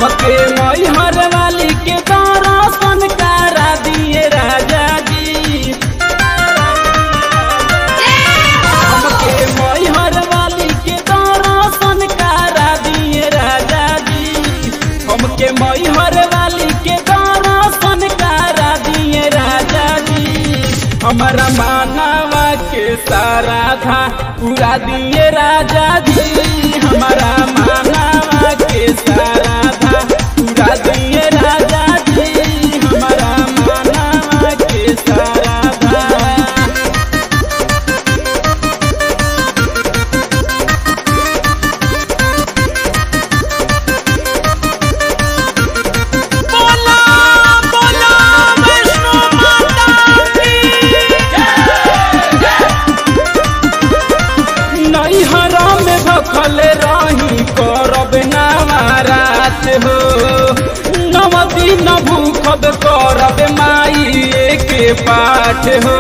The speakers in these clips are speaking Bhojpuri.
हमके मैहर वाली के दर्शन करा दिए राजा जी। हमके मैहर वाली के दर्शन करा दिए राजा जी। हमके मैहर वाली के दर्शन करा दिए राजा जी। हमारा मानवा के सारा था पूरा दिए राजा जी। हमारा मानवा के सारा था पूरा दिए राजा जी। हमारा मानवा के सारा था। बोला बोला वैष्णो माता की नैहरा में भखल रही करब नवरात हो। नव दिन भूखब करब माई के पाठ हो।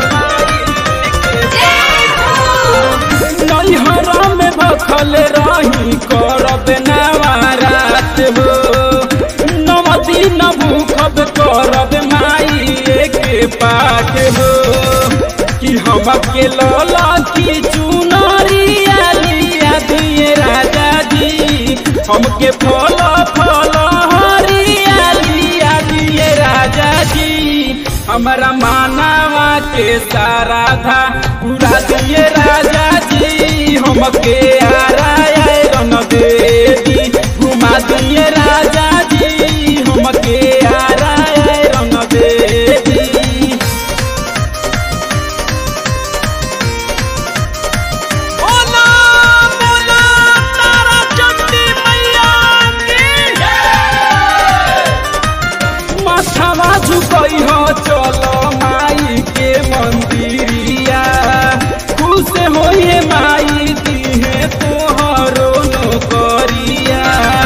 नैहरा में भखल रही करब नवरात हो। नव दिन भूखब करब माई के पाठ हो। कि हमके लौला की चुनरिया लिया दिए राजा जी। हमके फल फल हरिया लिया दिए राजा जी। हमारा मानवा के सारा था पूरा दिए राजा जी। हमके आरायण देवी घुमा दिए राजा जी। हमके आरायण देवी। बोला बोला तारा चंडी मैया की माथावा झुकई हो चलो माई के मंदिरिया। खुश होइए माई दिहे तोहरो नौकरिया।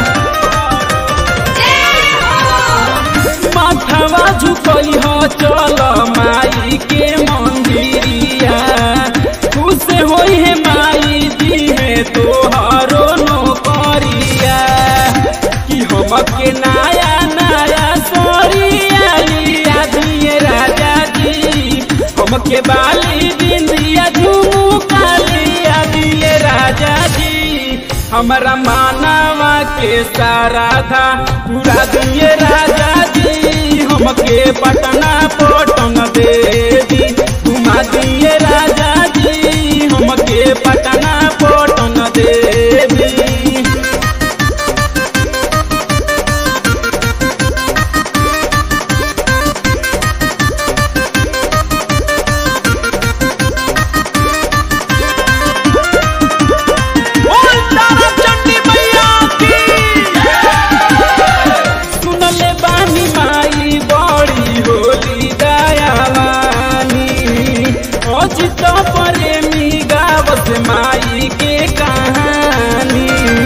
माथावा झुकई हो चलो माई के मंदिरिया। खुश होइए माई दिहे तोहरो नौकरिया। कि हमके नया नया सोरिया लिया दिए राजा जी। हमके बाली बिंदिया झुमका लिया दिए राजा जी। हमारा मानवा के सारा था पूरा दिए राजा जी। हमके पटना पटन देवी घुमा दिए राजा जी। हमके पटना पटन देवी। बोल तारा चंडी मैया की सुनले बानी माई बड़ी होली दयावानी। अजित प्रेमी गावत माई के कहानी।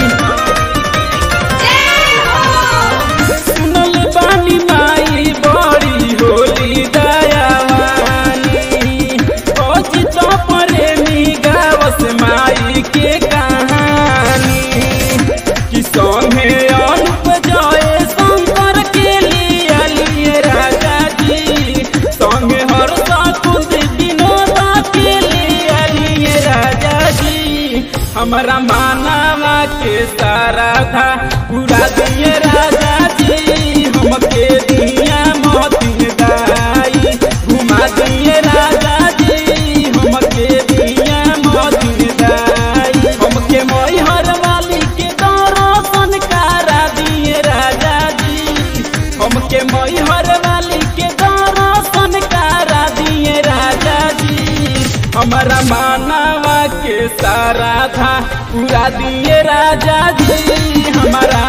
सुनले बानी माई बड़ी होली दयावानी। अजित प्रेमी गावत माई के कहानी। कि संगे अनुप जय शंकर के लिए राजा जी। संगे हर्षा कुंद विनोद के लिए राजा जी। हमारा मानवा के सारा था पूरा दिए राजा जी। हमके दिया मोती दाई घुमा दिए राजा जी। हमके दिया मोती दाई। हमके मैहर वाली के दर्शन करा दिए राजा जी। हमके मैहर वाली के दर्शन करा दिए राजा जी। हमारा मानवा के सारा था पूरा दिए राजा जी। हमारा